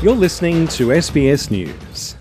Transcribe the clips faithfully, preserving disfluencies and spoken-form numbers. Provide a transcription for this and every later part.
You're listening to S B S News.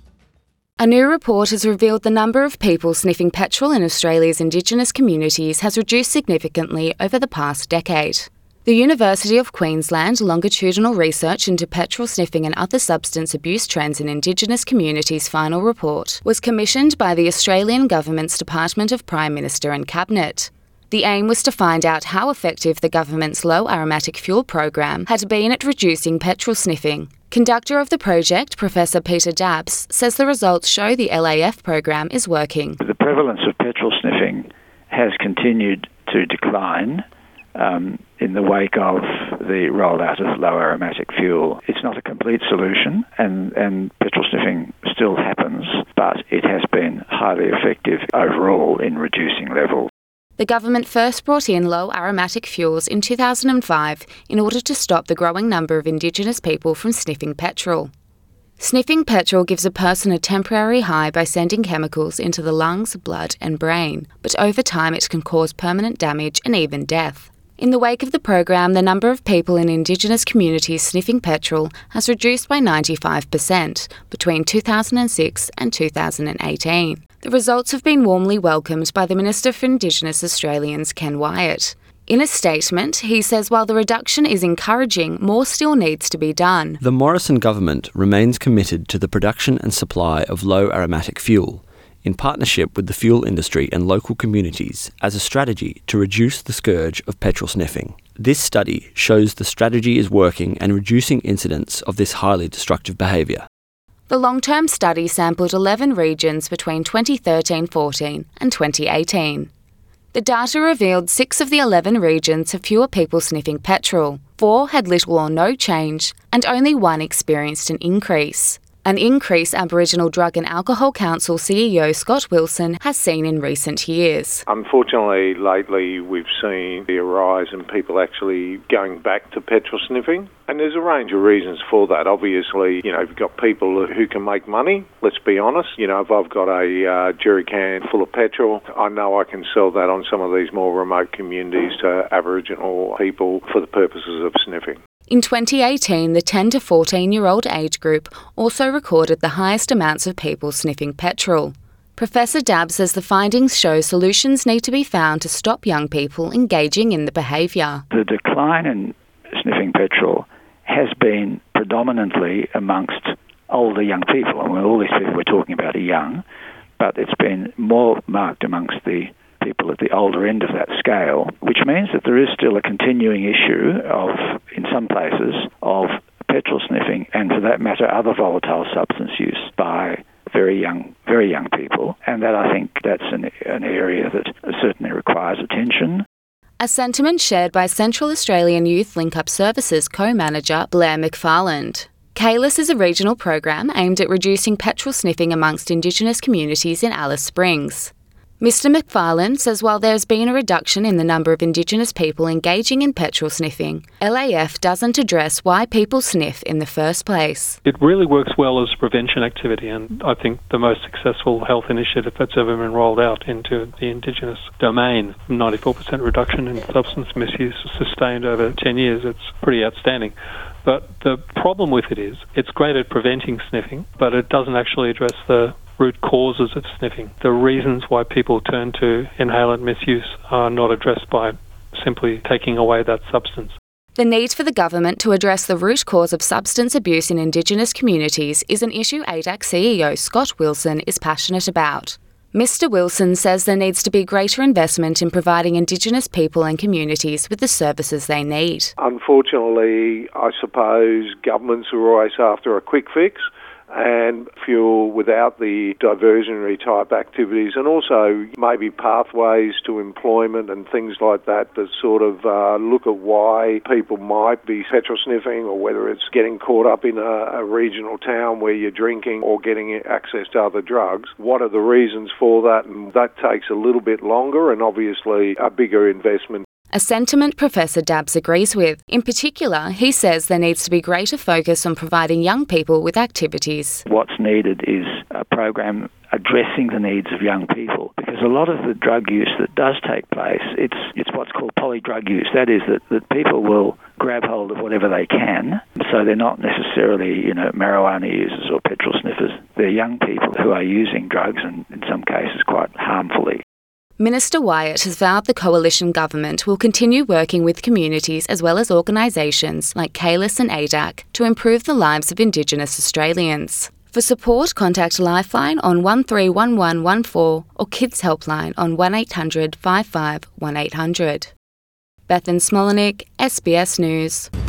A new report has revealed the number of people sniffing petrol in Australia's Indigenous communities has reduced significantly over the past decade. The University of Queensland longitudinal research into petrol sniffing and other substance abuse trends in Indigenous communities' final report was commissioned by the Australian Government's Department of Prime Minister and Cabinet. The aim was to find out how effective the government's low aromatic fuel program had been at reducing petrol sniffing. Conductor of the project, Professor Peter Dabbs, says the results show the L A F program is working. The prevalence of petrol sniffing has continued to decline um, in the wake of the rollout of low aromatic fuel. It's not a complete solution, and, and petrol sniffing still happens, but it has been highly effective overall in reducing levels. The government first brought in low aromatic fuels in two thousand five in order to stop the growing number of Indigenous people from sniffing petrol. Sniffing petrol gives a person a temporary high by sending chemicals into the lungs, blood and brain, but over time it can cause permanent damage and even death. In the wake of the program, the number of people in Indigenous communities sniffing petrol has reduced by ninety-five percent between two thousand six and two thousand eighteen. The results have been warmly welcomed by the Minister for Indigenous Australians, Ken Wyatt. In a statement, he says while the reduction is encouraging, more still needs to be done. The Morrison government remains committed to the production and supply of low aromatic fuel, in partnership with the fuel industry and local communities, as a strategy to reduce the scourge of petrol sniffing. This study shows the strategy is working and reducing incidents of this highly destructive behaviour. The long-term study sampled eleven regions between twenty thirteen fourteen and twenty eighteen. The data revealed six of the eleven regions have fewer people sniffing petrol, four had little or no change, and only one experienced an increase. An increase Aboriginal Drug and Alcohol Council C E O Scott Wilson has seen in recent years. Unfortunately, lately we've seen the rise in people actually going back to petrol sniffing. And there's a range of reasons for that. Obviously, you know, you've got people who can make money, let's be honest. You know, if I've got a uh, jerry can full of petrol, I know I can sell that on some of these more remote communities to Aboriginal people for the purposes of sniffing. In twenty eighteen, the ten to fourteen-year-old age group also recorded the highest amounts of people sniffing petrol. Professor Dabbs says the findings show solutions need to be found to stop young people engaging in the behaviour. The decline in sniffing petrol has been predominantly amongst older young people. I mean, all these people we're talking about are young, but it's been more marked amongst the people at the older end of that scale, which means that there is still a continuing issue of, in some places, of petrol sniffing and, for that matter, other volatile substance use by very young, very young people. And that, I think, that's an, an area that certainly requires attention. A sentiment shared by Central Australian Youth Link-Up Services co-manager Blair McFarland. CALIS is a regional program aimed at reducing petrol sniffing amongst Indigenous communities in Alice Springs. Mister McFarland says while there's been a reduction in the number of Indigenous people engaging in petrol sniffing, L A F doesn't address why people sniff in the first place. It really works well as prevention activity, and I think the most successful health initiative that's ever been rolled out into the Indigenous domain. ninety-four percent reduction in substance misuse sustained over ten years. It's pretty outstanding. But the problem with it is it's great at preventing sniffing, but it doesn't actually address the root causes of sniffing. The reasons why people turn to inhalant misuse are not addressed by simply taking away that substance. The need for the government to address the root cause of substance abuse in Indigenous communities is an issue A D A C C E O Scott Wilson is passionate about. Mister Wilson says there needs to be greater investment in providing Indigenous people and communities with the services they need. Unfortunately, I suppose governments are always after a quick fix, and fuel without the diversionary type activities, and also maybe pathways to employment and things like that that sort of uh, look at why people might be petrol sniffing, or whether it's getting caught up in a, a regional town where you're drinking or getting access to other drugs. What are the reasons for that? And that takes a little bit longer and obviously a bigger investment. A sentiment Professor Dabbs agrees with. In particular, he says there needs to be greater focus on providing young people with activities. What's needed is a program addressing the needs of young people, because a lot of the drug use that does take place, it's it's what's called polydrug use. That is, that, that people will grab hold of whatever they can. So they're not necessarily, you know, marijuana users or petrol sniffers. They're young people who are using drugs, and in some cases quite harmfully. Minister Wyatt has vowed the coalition government will continue working with communities as well as organisations like CALIS and A D A C to improve the lives of Indigenous Australians. For support, contact Lifeline on one three one one one four or Kids Helpline on one eight hundred five five one eight hundred. Bethan Smolenick, S B S News.